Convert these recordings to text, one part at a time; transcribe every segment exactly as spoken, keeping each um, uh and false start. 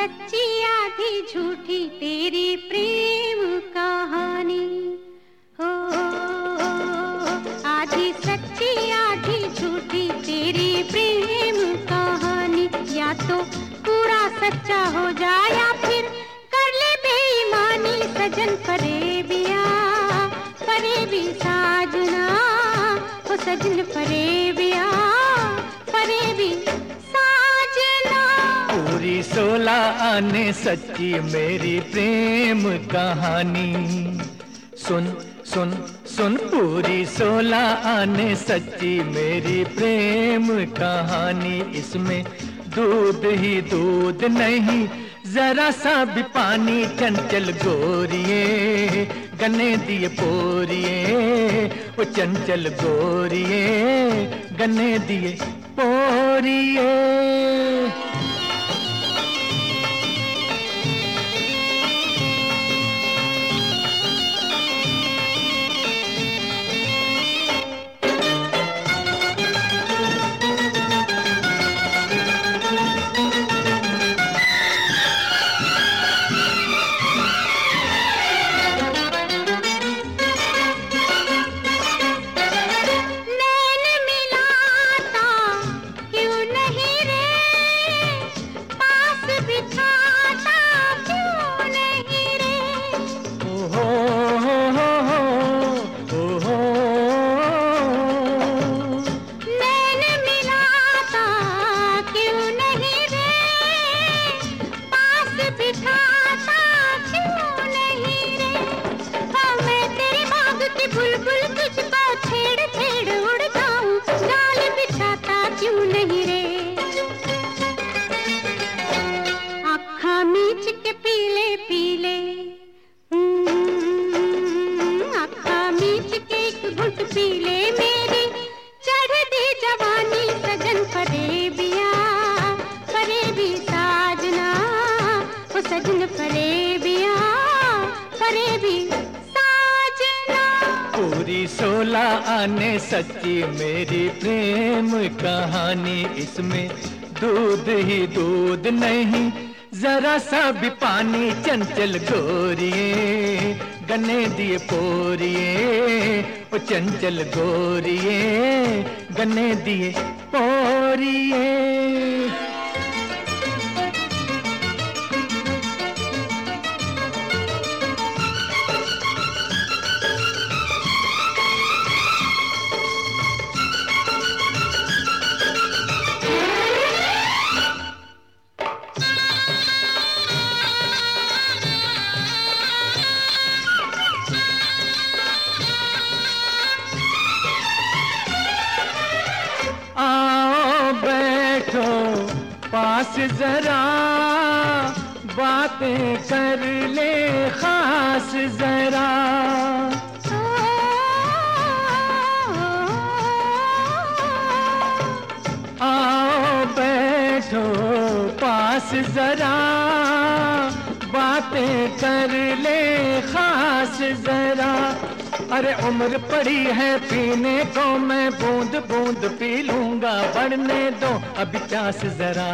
सच्ची आधी झूठी तेरी प्रेम कहानी हो, आधी सच्ची आधी झूठी तेरी प्रेम कहानी। या तो पूरा सच्चा हो जाए या फिर कर ले बेईमानी। सजन फरेबिया फरेबी साजना हो, सजन फरेबिया फरेबी साजना। पूरी सोलह आने सच्ची मेरी प्रेम कहानी। सुन सुन सुन पूरी सोलह आने सच्ची मेरी प्रेम कहानी। इसमें दूध ही दूध नहीं जरा सा भी पानी। चंचल गोरिये गन्ने दिए पोरिये, वो चंचल गोरिये गन्ने दिए पोरिये। पीले मेरी चढ़ दी जवानी। सजन फरेबिया फरेबी साजना वो, सजन फरेबिया फरेबी साजना। पूरी सोलह आने सच्ची मेरी प्रेम कहानी। इसमें दूध ही दूध नहीं जरा सा भी पानी। चंचल गोरिये गन्ने दिए पोरिये, ओ चंचल गोरिये गन्ने दिए पोरिये। पास जरा बातें कर ले खास जरा। आओ बैठो पास जरा बातें कर ले खास जरा। अरे उम्र पड़ी है पीने को, मैं बूंद बूंद पी लूंगा। बढ़ने दो अभी प्यास जरा।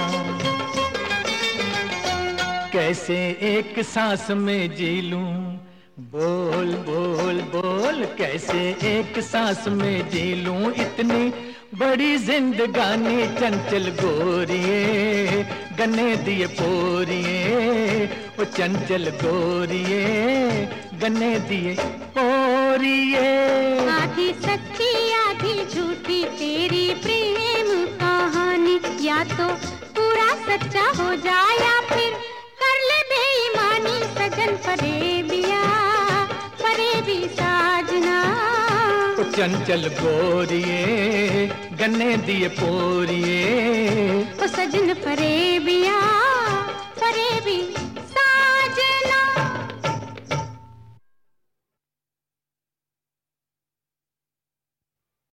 कैसे एक सांस में जी लूं, बोल बोल बोल। कैसे एक सांस में जी लूं इतनी बड़ी जिंदगानी। चंचल गोरिये गन्ने दिए पोरिये, वो चंचल गोरिये गन्ने दिए पोरिये। आधी सच्ची आधी झूठी तेरी प्रेम कहानी। या तो पूरा सच्चा हो जाए या फिर कर ले बेईमानी। सजन फरेबिया फरेबी साजना, वो चंचल गोरिये गन्ने दिए पोरिये, वो सजन फरेबिया